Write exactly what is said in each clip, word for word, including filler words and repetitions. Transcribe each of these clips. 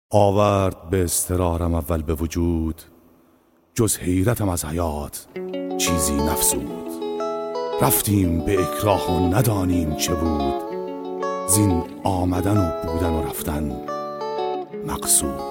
آورد به اضطرارم اول به وجود، جز حیرتم از حیات چیزی نفزود. رفتیم به اکراه و ندانیم چه بود، زین آمدن و بودن و رفتن مقصود.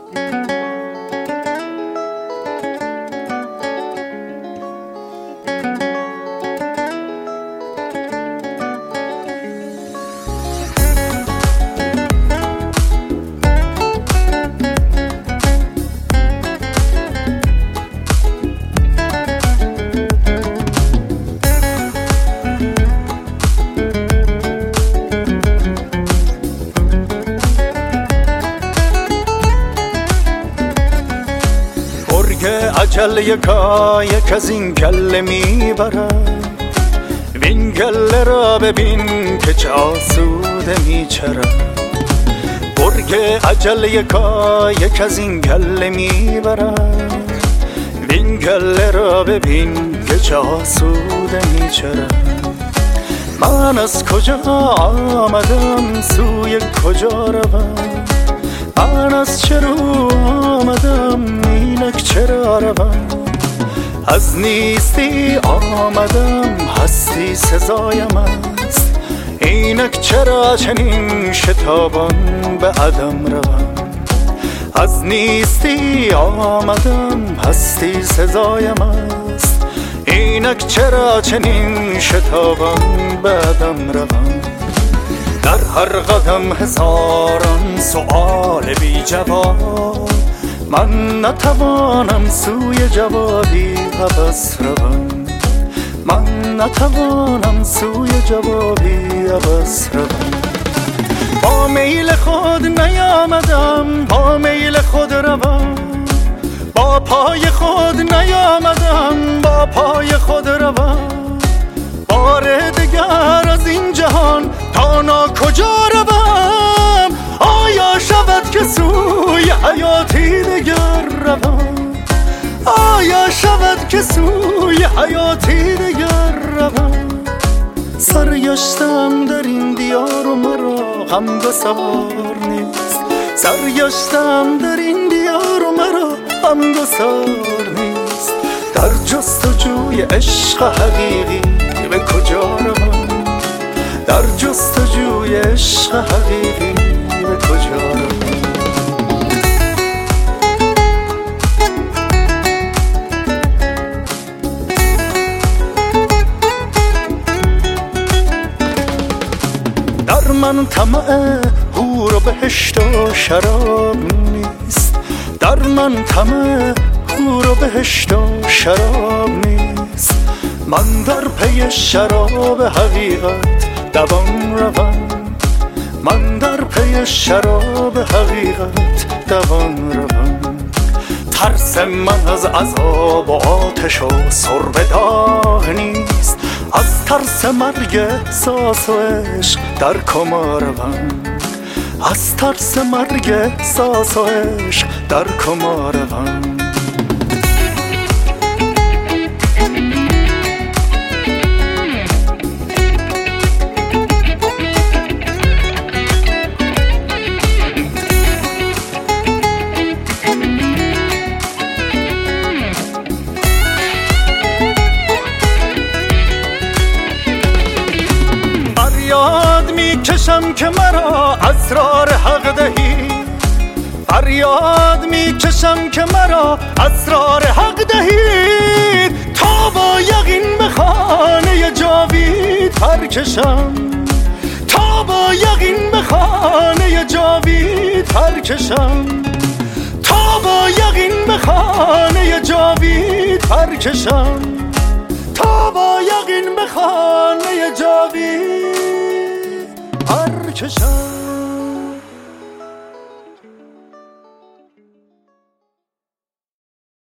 اجل یکا یک از این گله میبرد، وین گله را ببین که چه آسوده میچرد. گرگ اجل یکا یک از این گله میبرد، وین گله را ببین که چه آسوده میچرد. من از کجا آمدم سوی کجا روم، من از چه رو آمدم اینک چرا روم. از نیستی آمدم هستی سزایم است، اینک چرا چنین شتابان به عدم روم. از نیستی آمدم هستی سزایم است، اینک چرا چنین شتابان به عدم روم. در هر قدم هزاران سؤال بی جواب، من نتوانم سوی جوابی عبس روم. من نتوانم سوی جوابی عبس روم. با میل خود نیامدم با میل خود روم، با پای خود نیامدم با پای خود روم. بار دگر از این جهان تا نا کجا روم، آیا شود که سوی حیاتی دگر روم، آیا شود که سوی حیاتی دگر روم. سرگشتم در این دیار و مرا غمگسار نیست، سرگشتم در این دیار و مرا غمگسار نیست. در جستجوی عشق حقیقی به کجا روم، در جستجوی عشق حقیقی به کجا روم. در من طمع حور و بهشت و شراب نیست، در من طمع حور و بهشت و شراب نیست. من در پی شراب حقیقت دوان روم، من در پی شراب حقیقت دوان روم. ترس من از عذاب و آتش و سرب داغ نیست، از ترس مرگ احساس و عشق در کما روم، از ترس مرگ احساس و عشق در کما روم. فریاد می کشم که مرا اسرار حق دهی، فریاد می کشم که مرا اسرار حق دهید. تا با یقین به خانه جاوید پرکشم، تا با یقین به خانه جاوید پرکشم، تا با یقین به خانه جاوید پرکشم، تا با یقین به خانه جاوید پرکشم.